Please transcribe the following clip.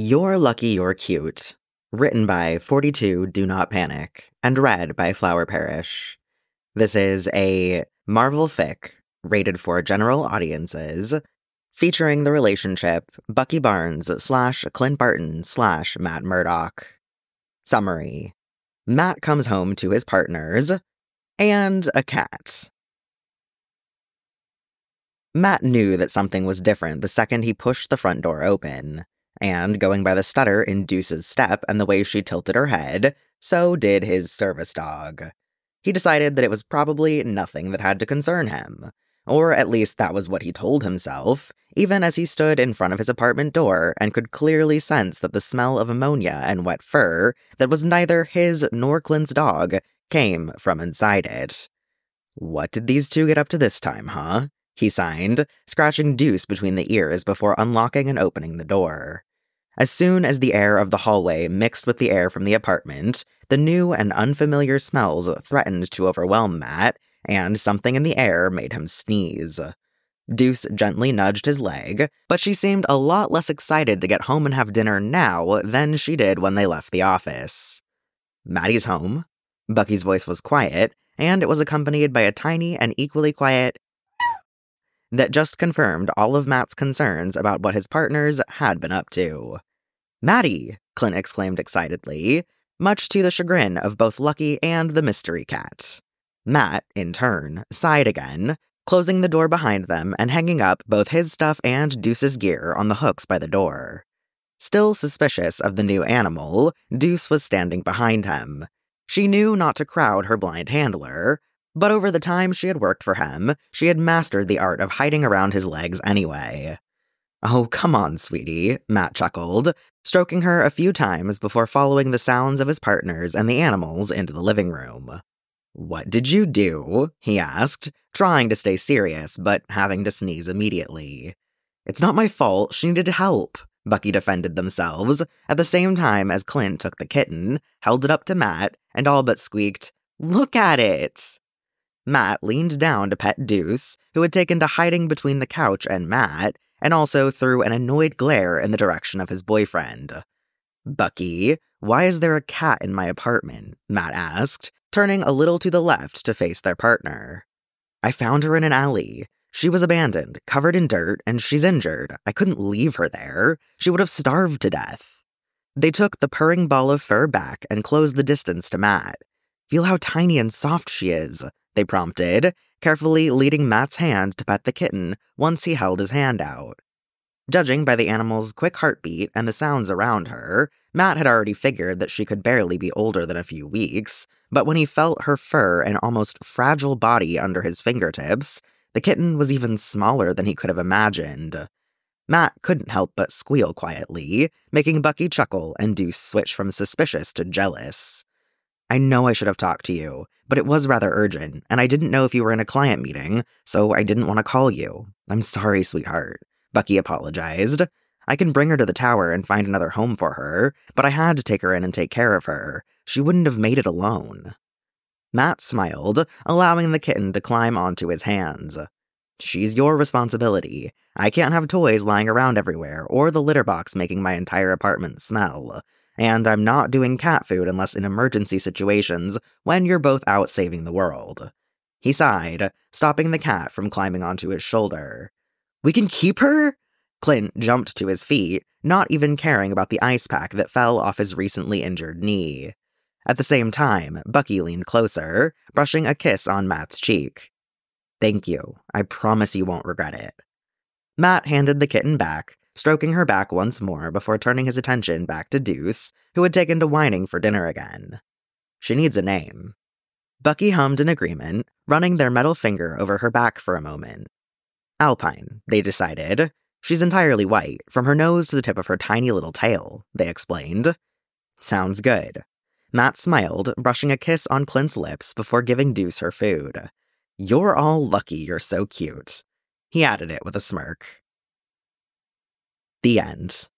You're Lucky You're Cute, written by 42 Do Not Panic, and read by Flower Parish. This is a Marvel fic rated for general audiences, featuring the relationship Bucky Barnes / Clint Barton / Matt Murdock. Summary: Matt comes home to his partners and a cat. Matt knew that something was different the second he pushed the front door open. And going by the stutter in Deuce's step and the way she tilted her head, so did his service dog. He decided that it was probably nothing that had to concern him. Or at least that was what he told himself, even as he stood in front of his apartment door and could clearly sense that the smell of ammonia and wet fur that was neither his nor Clint's dog came from inside it. What did these two get up to this time, huh? He signed, scratching Deuce between the ears before unlocking and opening the door. As soon as the air of the hallway mixed with the air from the apartment, the new and unfamiliar smells threatened to overwhelm Matt, and something in the air made him sneeze. Deuce gently nudged his leg, but she seemed a lot less excited to get home and have dinner now than she did when they left the office. "Maddie's home." Bucky's voice was quiet, and it was accompanied by a tiny and equally quiet that just confirmed all of Matt's concerns about what his partners had been up to. "Maddie!" Clint exclaimed excitedly, much to the chagrin of both Lucky and the mystery cat. Matt, in turn, sighed again, closing the door behind them and hanging up both his stuff and Deuce's gear on the hooks by the door. Still suspicious of the new animal, Deuce was standing behind him. She knew not to crowd her blind handler, but over the time she had worked for him, she had mastered the art of hiding around his legs anyway. "Oh, come on, sweetie," Matt chuckled, stroking her a few times before following the sounds of his partners and the animals into the living room. "What did you do?" he asked, trying to stay serious, but having to sneeze immediately. "It's not my fault, she needed help," Bucky defended themselves, at the same time as Clint took the kitten, held it up to Matt, and all but squeaked, "Look at it!" Matt leaned down to pet Deuce, who had taken to hiding between the couch and Matt, and also threw an annoyed glare in the direction of his boyfriend. "Bucky, why is there a cat in my apartment?" Matt asked, turning a little to the left to face their partner. "I found her in an alley. She was abandoned, covered in dirt, and she's injured. I couldn't leave her there. She would have starved to death." They took the purring ball of fur back and closed the distance to Matt. "Feel how tiny and soft she is," they prompted, carefully leading Matt's hand to pet the kitten once he held his hand out. Judging by the animal's quick heartbeat and the sounds around her, Matt had already figured that she could barely be older than a few weeks, but when he felt her fur and almost fragile body under his fingertips, the kitten was even smaller than he could have imagined. Matt couldn't help but squeal quietly, making Bucky chuckle and Deuce switch from suspicious to jealous. "I know I should have talked to you, but it was rather urgent, and I didn't know if you were in a client meeting, so I didn't want to call you. I'm sorry, sweetheart," Bucky apologized. "I can bring her to the tower and find another home for her, but I had to take her in and take care of her. She wouldn't have made it alone." Matt smiled, allowing the kitten to climb onto his hands. "She's your responsibility. I can't have toys lying around everywhere, or the litter box making my entire apartment smell. And I'm not doing cat food unless in emergency situations when you're both out saving the world." He sighed, stopping the cat from climbing onto his shoulder. "We can keep her?" Clint jumped to his feet, not even caring about the ice pack that fell off his recently injured knee. At the same time, Bucky leaned closer, brushing a kiss on Matt's cheek. "Thank you. I promise you won't regret it." Matt handed the kitten back, stroking her back once more before turning his attention back to Deuce, who had taken to whining for dinner again. "She needs a name." Bucky hummed in agreement, running their metal finger over her back for a moment. "Alpine," they decided. "She's entirely white, from her nose to the tip of her tiny little tail," they explained. "Sounds good." Matt smiled, brushing a kiss on Clint's lips before giving Deuce her food. "You're all lucky you're so cute." He added it with a smirk. The end.